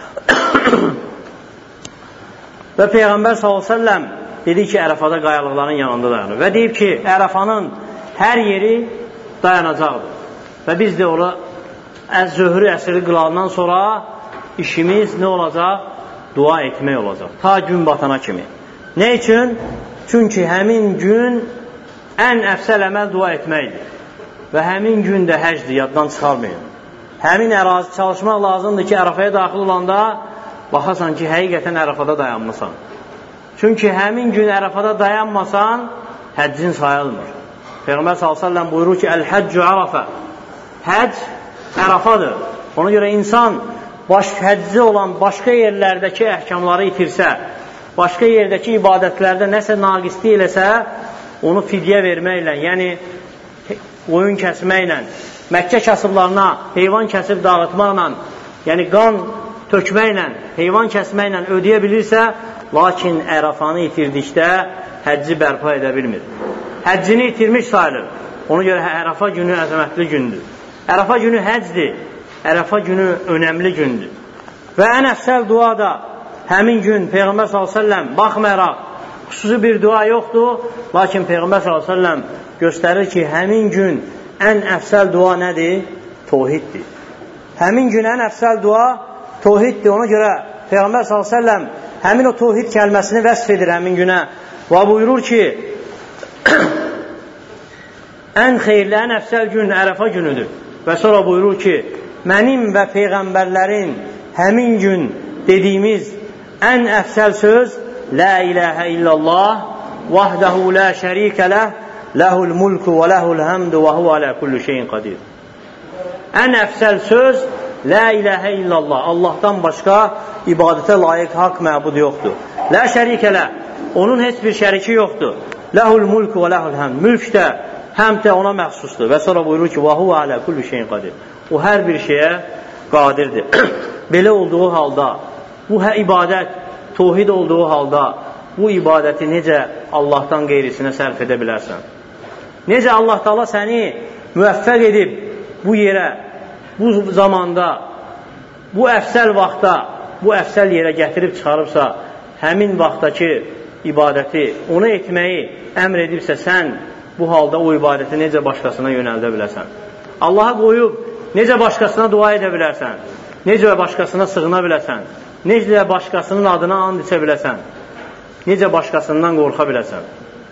Və Peyğəmbər sallallahu əleyhi və səlləm dedi ki, Ərafada qayalıqların yanında dayanır. Və deyib ki, Ərafanın hər yeri dayanacaqdır. Və biz də ora zöhrü əsri qılandan sonra işimiz nə olacaq? Dua etmək olacaq. Ta gün batana kimi. Nə üçün? Çünki həmin gün ən əfsəl əməl dua etməkdir. Və həmin gün də həcdir, yaddan çıxarmayın. Həmin ərazi çalışmaq lazımdır ki, Ərafaya daxil olanda baxasan ki, həqiqətən Ərafada dayanmısan. Çünki həmin gün Ərafada dayanmasan, həccin sayılmır. Peyğəmbər sallallahu əleyhi və səlləm buyurur ki, Əl-Həccu Ərafə. Həcc Ərafadır. Ona görə insan baş, həcci olan başqa yerlərdəki əhkamları itirsə, başqa yerdəki ibadətlərdə nəsə naqislik eləsə, onu fidyə verməklə, yəni qoyun kəsməklə, Məkkə kasıblarına heyvan kəsib dağıtmaqla, yəni qan tökməklə, heyvan kəsməklə ödeyə bilirsə, lakin Ərafanı itirdikdə həcci bərpa edə bilmir. Həccini itirmiş sayılır. Ona görə Ərafa günü əzəmətli gündür. Ərafa günü həccdir. Ərafa günü önəmli gündür. Və ən əfsəl dua da həmin gün Peyğəmbər sallallahu əleyhi və səlləm baxmayaraq xüsusi bir dua yoxdur, lakin Peyğəmbər sallallahu əleyhi və səlləm göstərir ki, həmin gün ən əfsəl dua nədir? Tohiddir. Həmin gün ən əfsəl dua tohiddir. Ona görə Peyğəmbər sallallahu əleyhi və səlləm həmin o tohid kəlməsini vəsf edir həmin günə və buyurur ki, ən xeyirli, ən əfsəl gün Ərəfa günüdür. Və sonra buyurur ki, mənim və Peyğəmbərlərin həmin gün dediyimiz ən əfsəl söz La ilahə illallah vahdahu la şərikə ləh ləhul mulku və ləhul həmdu və huvə alə kullu şeyin qadir. Ən əfsəl söz La ilahə illallah. Allahdan başqa ibadətə layiq haqq məbud yoxdur. La şərikə ləh. Onun heç bir şəriki yoxdur. Ləhul mulku və ləhul həmd. Mülk də, həmd də ona məxsusdur. Və sonra buyurur ki, və huvə alə kullu şeyin qadir. O hər bir şeyə qadirdir. Belə olduğu halda, bu ibadət tohid olduğu halda, bu ibadəti necə Allahdan qeyrisinə sərf edə bilərsən? Necə Allah Taala səni müvəffəq edib bu yerə, bu zamanda, bu əfsəl vaxtda, bu əfsəl yerə gətirib çıxarıbsa, həmin vaxtdakı ibadəti, onu etməyi əmr edibsə, sən bu halda o ibadəti necə başqasına yönəldə bilərsən? Allaha qoyub, necə başqasına dua edə bilərsən? Necə başqasına sığına bilərsən? Necə başqasının adına and içə biləsən? Necə başqasından qorxa biləsən?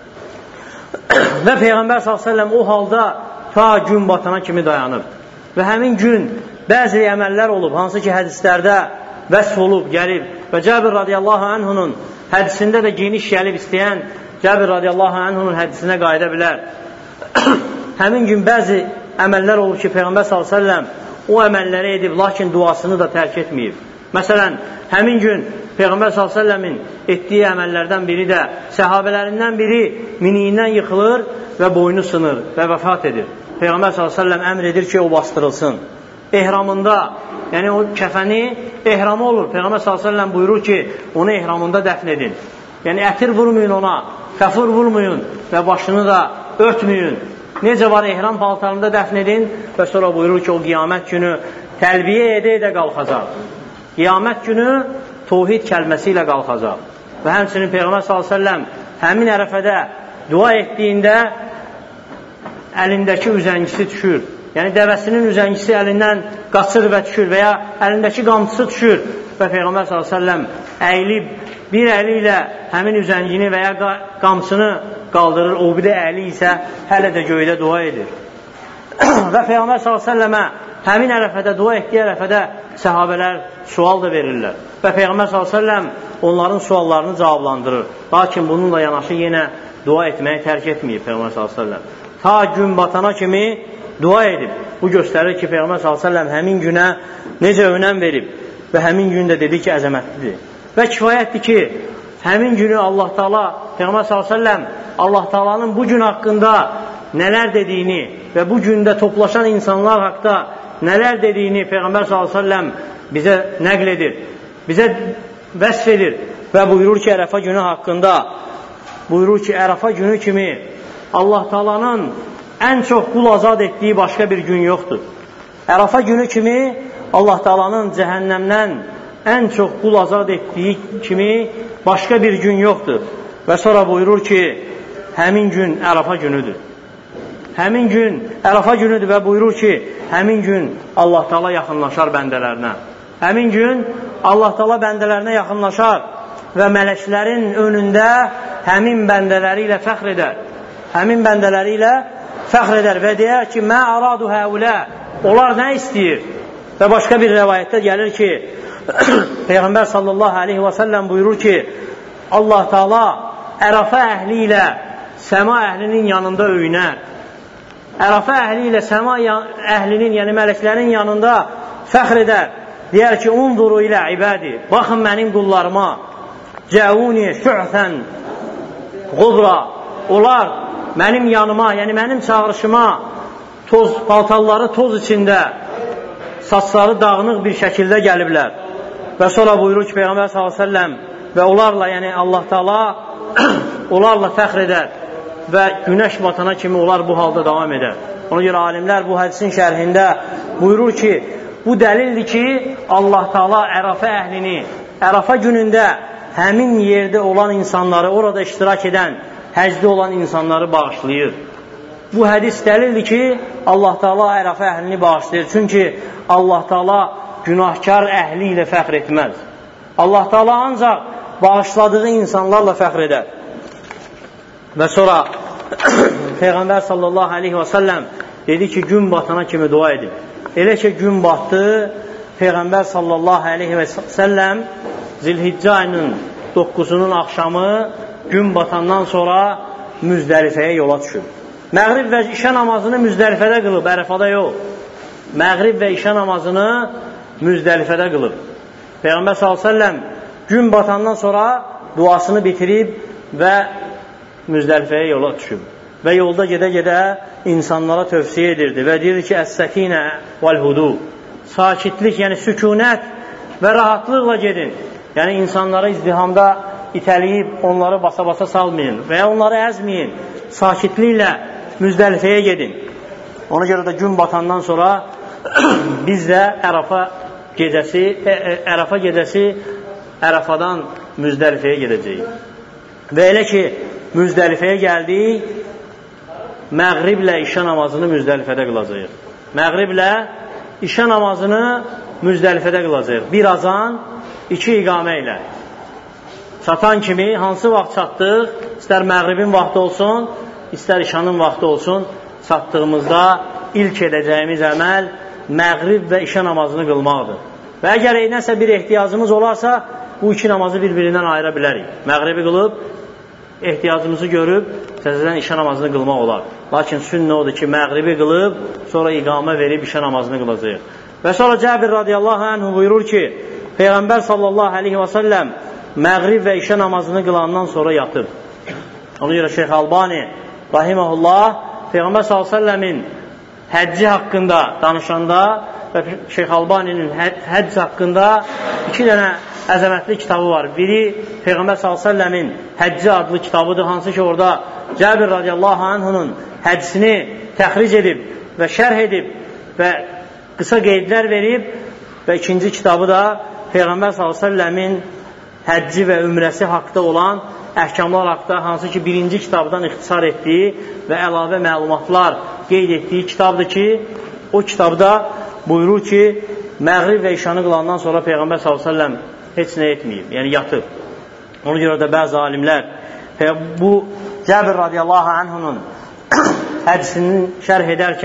Və Peyğəmbər sallallahu əleyhi və səlləm o halda ta gün batana kimi dayanıb. Və həmin gün bəzi əməllər olub, hansı ki hədislərdə vəsf olub, gəlib. Və Cəbir radiyallahu anhunun hədisində də geniş gəlib istəyən Cəbir radiyallahu anhunun hədisinə qayıda bilər. Həmin gün bəzi əməllər olub ki, Peyğəmbər sallallahu əleyhi və səlləm o əməlləri edib, lakin duasını da tərk etməyib. Məsələn, həmin gün Peyğəmbər sallallahu əleyhi və səlləmin etdiyi əməllərdən biri də səhabələrindən biri miniyindən yıxılır və boynu sınır və vəfat edir. Peyğəmbər sallallahu əleyhi və səlləm əmr edir ki, o bastırılsın. Ehramında, yəni o kəfəni ehramı olur. Peyğəmbər sallallahu əleyhi və səlləm buyurur ki, onu ehramında dəfn edin. Yəni ətir vurmayın ona, kəfur vurmayın və başını da örtməyin. Necə var ehram paltarında dəfn edin və sonra buyurur ki, o qiyamət günü təlbiyə edə-edə qalxacaq. Qiyamət günü tohid kəlməsi ilə qalxacaq. Və həmçinin Peyğəmbər sallallahu əleyhi və səlləm həmin ərəfədə dua etdiyində əlindəki üzəngisi düşür. Yəni dəvəsinin üzəngisi əlindən qaçır və düşür və ya əlindəki qamçısı düşür və Peyğəmbər sallallahu əleyhi və səlləm əyilib bir əli ilə həmin üzəngini və ya qamçını qaldırır, o bir əli isə hələ də göydə dua edir. Və Peyğəmbər sallallahu əleyhi və səlləmə həmin ərəfədə, dua etdiyi ərəfədə səhabələr sual da verirlər. Və Peyğəmbər sallallahu əleyhi və səlləm onların suallarını cavablandırır. Lakin bununla yanaşı yenə dua etməyi tərk etməyib Peyğəmbər sallallahu əleyhi və səlləm. Ta gün batana kimi dua edib. Bu göstərir ki, Peyğəmbər sallallahu əleyhi və səlləm həmin günə necə önəm verib və həmin gün də dedi ki, əzəmətlidir. Və kifayətdir ki, həmin günü Allah Taala, Peyğəmbər sallallahu əleyhi və səlləm Allah Taala'nın bu gün haqqında nələr dediyini və bu gündə toplaşan insanlar haqqında nələr dediyini Peyğəmbər sallallahu əleyhi və səlləm bizə nəql edir, bizə vəsf edir və buyurur ki, Ərəfə günü haqqında buyurur ki, Ərəfə günü kimi Allah Taala'nın ən çox qul azad etdiyi başqa bir gün yoxdur. Ərəfə günü kimi Allah Taala'nın cəhənnəmdən ən çox qul azad etdiyi kimi başqa bir gün yoxdur. Və sonra buyurur ki, həmin gün Ərəfə günüdür. Həmin gün Ərəfə günüdür və buyurur ki, həmin gün Allah Taala yaxınlaşar bəndələrinə. Həmin gün Allah Taala bəndələrinə yaxınlaşar və mələklərin önündə həmin bəndələri ilə fəxr edər. Həmin bəndələri ilə fəxr edər və deyər ki, mə aradu həulə, onlar nə istəyir? Və başqa bir rəvayətdə gəlir ki, Peyğəmbər sallallahu aleyhi və səlləm buyurur ki, Allah Taala Ərəfə əhli ilə səma əhlinin yanında öyünər. Ərəfə əhli ilə səma əhlinin, yəni mələklərin yanında fəxr edər. Deyər ki, unzuru ilə ibədi, baxın mənim qullarıma, cəuni şü'sən qubra, onlar mənim yanıma, yəni mənim çağırışıma toz, paltalları toz içində, saçları dağınıq bir şəkildə gəliblər. Və sonra buyurur ki, Peyğəmbər sallallahu əleyhi və səlləm və onlarla, yəni Allah Taala onlarla fəxr edər və günəş batana kimi onlar bu halda davam edər. Ona görə alimlər bu hədisin şərhində buyurur ki, bu dəlildir ki, Allah Taala Ərəfə əhlini, Ərəfə günündə həmin yerdə olan insanları, orada iştirak edən, həcdə olan insanları bağışlayır. Bu hədis dəlildir ki, Allah Taala Ərəfə əhlini bağışlayır. Çünki Allah Taala günahkar əhli ilə fəxr etməz. Allah Taala ancaq bağışladığı insanlarla fəxr edər. Və sonra Peyğəmbər sallallahu aleyhi və səlləm dedi ki, gün batana kimi dua edin. Elə ki, gün batdı, Peyğəmbər sallallahu aleyhi və səlləm Zilhiccə ayının doqquzunun axşamı gün batandan sonra Müzdəlifəyə yola düşür. Məğrib və işə namazını Müzdəlifədə qılıb, Ərəfada yox. Məğrib və işə namazını Müzdəlifədə qılıb. Peyğəmbər sallallahu aleyhi və səlləm gün batandan sonra duasını bitirib və Müzdəlifəyə yola düşüb. Və yolda gedə-gedə insanlara tövsiyə edirdi və deyirdi ki, əs-səkinə vəl-hudu, sakitlik, yəni sükunət və rahatlıqla gedin. Yəni insanları izdihamda itələyib onları basa-basa salmayın və ya onları əzməyin. Sakitliklə Müzdəlifəyə gedin. Ona görə də gün batandan sonra biz də Ərəfə gecəsi, Ərəfə gecəsi Ərəfadan Müzdəlifəyə gedəcəyik. Və elə ki, Müzdəlifəyə gəldik, məğriblə işə namazını Müzdəlifədə qılacağıq. Məğriblə işə namazını Müzdəlifədə qılacağıq. Bir azan, iki iqamə ilə. Çatan kimi, hansı vaxt çatdıq, istər məğribin vaxtı olsun, istər işanın vaxtı olsun, çatdığımızda ilk edəcəyimiz əməl məğrib və işə namazını qılmaqdır. Və əgər nəsə bir ehtiyacımız olarsa, bu iki namazı bir-birindən ayıra bilərik. Məğribi qılıb, ehtiyacımızı görüb, təzədən işə namazını qılmaq olar. Lakin sünnə odur ki, məğribi qılıb, sonra iqamə verib işə namazını qılacaq. Və sonra Cəbir radiyallahu anh buyurur ki, Peyğəmbər sallallahu aleyhi və səlləm məğrib və işə namazını qılandan sonra yatıb. Ona görə Şeyx Albani rahiməhullah Peyğəmbər sallallahu aleyhi və səlləmin həcci haqqında danışanda və Şeyx Albaninin həcc haqqında iki dənə əzəmətli kitabı var. Biri Peyğəmbər sallallahu əleyhi və səlləmin Həcci adlı kitabıdır, hansı ki orada Cəbir radiyallahu anhunun həccisini təxric edib və şərh edib və qısa qeydlər verib və ikinci kitabı da Peyğəmbər sallallahu əleyhi və səlləmin həcci və ümrəsi haqda olan əhkamlar haqda, hansı ki birinci kitabdan ixtisar etdiyi və əlavə məlumatlar qeyd etdiyi kitabdır ki, o kitabda buyurur ki, məğrib və işanı qılandan sonra Peyğəmbər sallallahu əleyhi və səlləm heç nə etməyib, yəni yatıb. Ona görə də bəzi alimlər bu Cəbir radiyallahu anhunun hədisinin şərh edərkən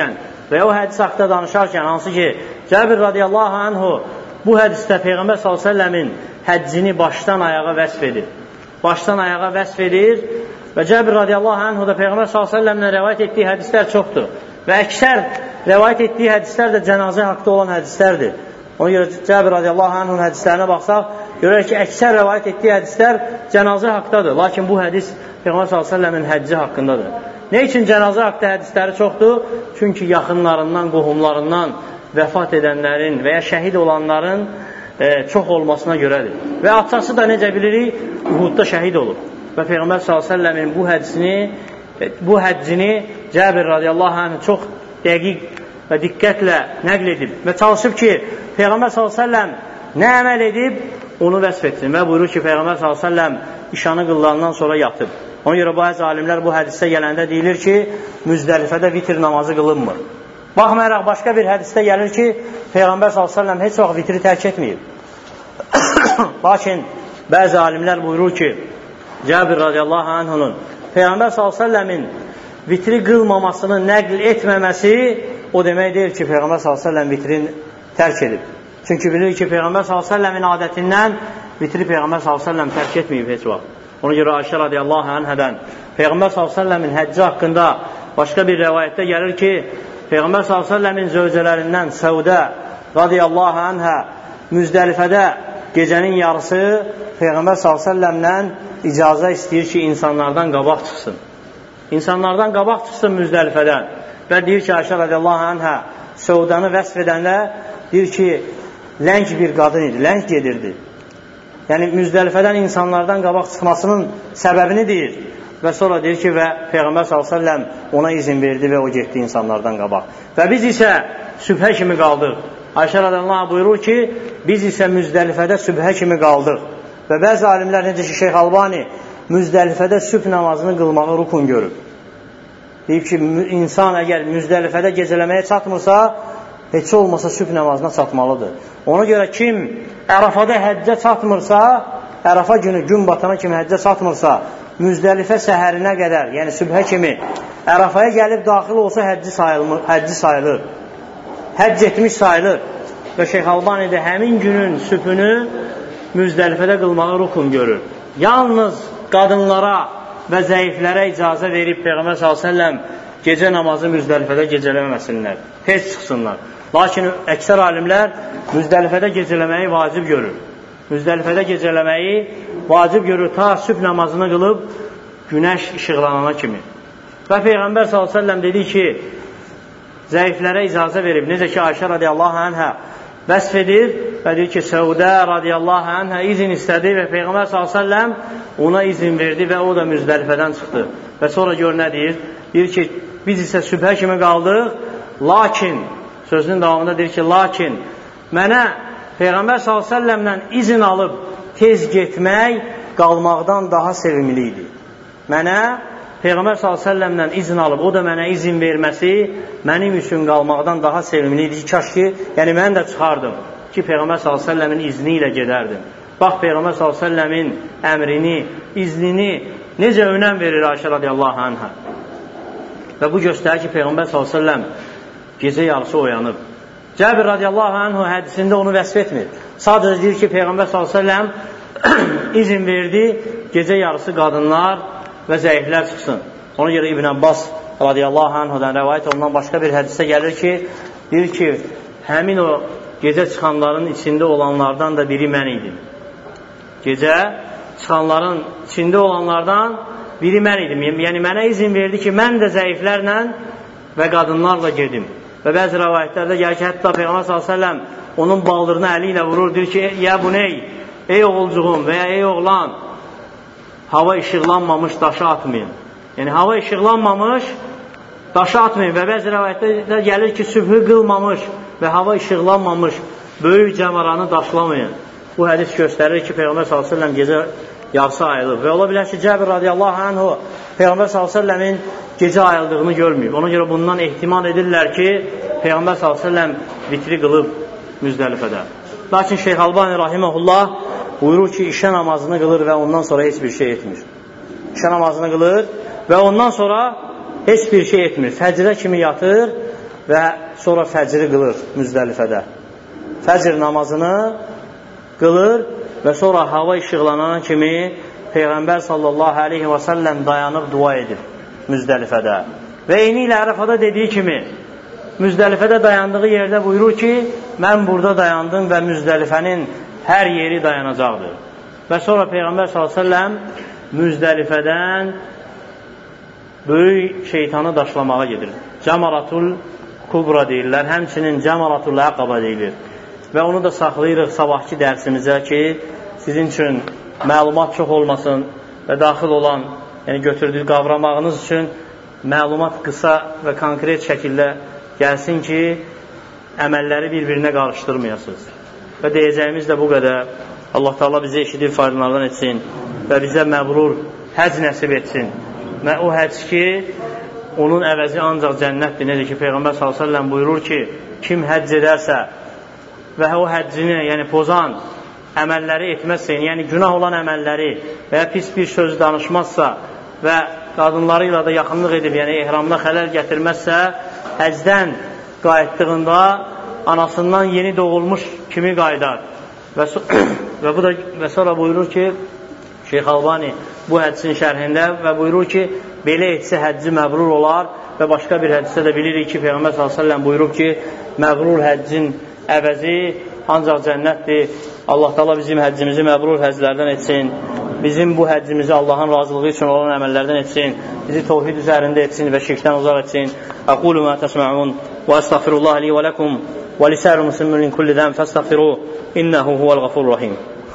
Və o hədis haqqında danışarkən, hansı ki, Cəbir radiyallahu anhu bu hədisdə Peyğəmbər sallallahu əleyhi və səlləmin həccini başdan ayağa vəsf edir. Başdan ayağa vəsf edir və Cəbir radiyallahu anhu da Peyğəmbər sallallahu əleyhi və səlləmlə rəvayət etdiyi hədislər çoxdur. Və əksər rəvayət etdiyi hədislər də cənazə haqqında olan hədislərdir. Ona görə Cəbir radiyallahu anhunun hədislərinə baxsaq, görək ki, əksər rəvayət etdiyi hədislər cənazə haqqdadır. Lakin bu hədis Peyğəmbər sallallahu əleyhi və səlləmin həcci haqqındadır. Nə üçün cənazə haqqında hədisləri çoxdur? Çünki yaxınlarından, qohumlarından vəfat edənlərin və ya şəhid olanların e, çox olmasına görədir. Və atası da necə bilirik? Uhudda şəhid olur. Və Peyğəmbər sallallahu əleyhi və səlləmin bu hədisini, bu həccini Cəbir radiyallahu anh çox dəqiq və diqqətlə nəql edib və çalışıb ki, Peyğəmbər sallallahu əleyhi və səlləm nə əməl edib, onu vəsf etsin və buyurur ki, Peyğəmbər sallallahu əleyhi və səlləm işanı qıllandan sonra yatıb. Ona görə bəzi alimlər bu hədisdə gələndə deyilir ki, Müzdəlifədə vitr namazı qılınmır. Baxmayaraq başqa bir hədisdə gəlir ki, Peyğəmbər sallallahu əleyhi və səlləm heç vaxt vitri tərk etməyib. Lakin bəzi alimlər buyurur ki, Cəbir radiyallahu anhunun Peyğəmbər sallallahu əleyhi və səlləmin vitri qılmamasını nəql etməməsi o demək deyil ki, Peyğəmbər sallallahu əleyhi və səlləm vitrin tərk edib. Çünki bilir ki, Peyğəmbər sallallahu əleyhi və səlləmin adətindən vitri Peyğəmbər sallallahu əleyhi və səlləm tərk etməyib heç vaxt. Ona görə Ayşə radiyallahu anhədən Peyğəmbər sallallahu əleyhi və səlləmin həcci haqqında başqa bir rəvayətdə gəlir ki, Peyğəmbər sallallahu əleyhi və səlləmin zövcələrindən Səudə radiyallahu anhə Müzdəlifədə gecənin yarısı Peyğəmbər sallallahu əleyhi və səlləmdən icazə istəyir ki, insanlardan qabaq çıxsın. İnsanlardan qabaq çıxsın Müzdəlifədən. Və deyir ki, Ayşə radiyallahu anhə Səudəni vəsf edəndə deyir ki, ləng bir qadın idi, ləng gedirdi. Yəni, Müzdəlifədən insanlardan qabaq çıxmasının səbəbini deyir. Və sonra deyir ki, və Peyğəmbər sallallahu əleyhi və səlləm ona izin verdi və o getdi insanlardan qabaq. Və biz isə sübhə kimi qaldıq. Ayşə radiyallahu anh buyurur ki, biz isə Müzdəlifədə sübhə kimi qaldıq. Və bəzi alimlər, necə ki, Şeyx Albani Müzdəlifədə sübh namazını qılmağı rukun görüb. Deyib ki, insan əgər Müzdəlifədə gecələməyə çatmırsa, heç olmasa sübh namazına çatmalıdır. Ona görə kim Ərafada həccə çatmırsa, Ərafa günü gün batana kimi həccə çatmırsa, Müzdəlifə səhərinə qədər, yəni sübhə kimi Ərafaya gəlib daxil olsa həcci sayılır, həcci sayılır. Həcc etmiş sayılır. Və Şeyx Albani də həmin günün sübhünü Müzdəlifədə qılmağı rukun görür. Yalnız qadınlara və zəiflərə icazə verib Peyğəmbər sallallahu əleyhi və səlləm gecə namazı Müzdəlifədə gecələməsinlər, tez çıxsınlar. Lakin əksər alimlər Müzdəlifədə gecələməyi vacib görür. Müzdəlifədə gecələməyi vacib görür ta sübh namazını qılıb günəş işıqlanana kimi. Və Peyğəmbər sallallahu əleyhi və səlləm dedi ki, zəiflərə icazə verib. Necə ki, Ayşə radiyallahu anhə vəsf edir və deyir ki, Səudə radiyallahu anhə izin istədi və Peyğəmbər sallallahu əleyhi və səlləm ona izin verdi və o da Müzdəlifədən çıxdı. Və sonra gör nə deyir? Deyir ki, biz isə sübhə kimi qaldıq, lakin, sözünün davamında deyir ki, lakin mənə Peyğəmbər sallallahu əleyhi və səlləmdən izin alıb tez getmək qalmaqdan daha sevimli idi. Mənə Peyğəmbər sallallahu əleyhi və səlləmdən izin alıb, o da mənə izin verməsi mənim üçün qalmaqdan daha sevimli idi ki, kaş ki, yəni mən də çıxardım ki, Peyğəmbər sallallahu əleyhi və səlləmin izni ilə gedərdim. Bax, Peyğəmbər sallallahu əleyhi və səlləmin əmrini, iznini necə önəm verir Ayşə radiyallahu anhə. Və bu göstərir ki, Peyğəmbər sallallahu əleyhi və səlləm gecə yarısı oyanıb. Cəbir radiyallahu anhu hədisində onu vəsf etmir. Sadəcə deyir ki, Peyğəmbər sallallahu əleyhi və səlləm izin verdi, gecə yarısı qadınlar və zəiflər çıxsın. Ona görə İbn Abbas radiyallahu anhudan rəvayət olunan başqa bir hədisdə gəlir ki, deyir ki, həmin o gecə çıxanların içində olanlardan da biri mən idim. Gecə çıxanların içində olanlardan biri mən idim. Yəni, mənə izin verdi ki, mən də zəiflərlə və qadınlarla gedim. Və bəzi rəvayətlərdə gəlir ki, hətta Peyğəmbər sallallahu əleyhi və səlləm onun baldırını əli ilə vurur, deyir ki, ya bu ney, ey oğulcuğum və ya ey oğlan, hava işıqlanmamış daşı atmayın. Yəni, hava işıqlanmamış daşı atmayın. Və bəzi rəvayətlərdə gəlir ki, sübhü qılmamış və hava işıqlanmamış böyük cəmaranı daşlamayın. Bu hədis göstərir ki, Peyğəmbər sallallahu əleyhi və səlləm gecə yarısı ayılıb. Və ola bilər ki, Cəbir radiyallahu anhu Peyğəmbər sallallahu əleyhi və səlləmin gecə ayıldığını görməyib. Ona görə bundan ehtimal edirlər ki, Peyğəmbər sallallahu əleyhi və səlləm vitri qılıb Müzdəlifədə. Lakin Şeyx Albani rahiməhullah buyurur ki, işə namazını qılır və ondan sonra heç bir şey etmir. İşə namazını qılır və ondan sonra heç bir şey etmir. Fəcrə kimi yatır, və sonra fəcri qılır Müzdəlifədə. Fəcr namazını qılır və sonra hava işıqlanan kimi Peyğəmbər sallallahu aleyhi və səlləm dayanıb dua edir Müzdəlifədə. Və eyni ilə Ərəfada dediyi kimi Müzdəlifədə dayandığı yerdə buyurur ki, mən burada dayandım və Müzdəlifənin hər yeri dayanacaqdır. Və sonra Peyğəmbər sallallahu aleyhi və səlləm Müzdəlifədən böyük şeytanı daşlamağa gedir. Cəmaratul Kubra deyirlər, həmçinin Cəmaratul Əqaba deyilir. Və onu da saxlayırıq sabahki dərsimizə ki, sizin üçün məlumat çox olmasın və daxil olan, yəni götürdüyü qavramağınız üçün məlumat qısa və konkret şəkildə gəlsin ki, əməlləri bir-birinə qarışdırmayasınız. Və deyəcəyimiz də bu qədər. Allah Teala bizi eşidib faydalardan etsin və bizə məbrur həc nəsib etsin. Və o həc ki, onun əvəzi ancaq cənnətdir. Necə ki, Peyğəmbər sallallahu əleyhi və səlləm buyurur ki, kim həcc edərsə və o həccini, yəni pozan əməlləri etməzsə, yəni günah olan əməlləri və ya pis bir söz danışmazsa və qadınları ilə də yaxınlıq edib, yəni ehramına xələl gətirməzsə, həcdən qayıtdığında anasından yeni doğulmuş kimi qaydar. Və, so və, bu da, və sonra buyurur ki, Şeyx Albani bu həccin şərhində və buyurur ki, belə etsə həcci məbrur olar və başqa bir hədisdə də bilirik ki, Peyğəmbər sallallahu əleyhi və səlləm buyurub ki, məbrur həccin əvəzi ancaq cənnətdir. Allah Teala bizim həccimizi məbrur həcclərdən etsin. Bizim bu həccimizi Allahın razılığı üçün olan əməllərdən etsin. Bizi tevhid üzərində etsin və şirkdən uzaq etsin. Aqulu ma tasma'un və estağfirullah li və lakum və lisa'iril muslimin min kulli zəm fəstəğfiruhu innehu huvel gafurur rahim.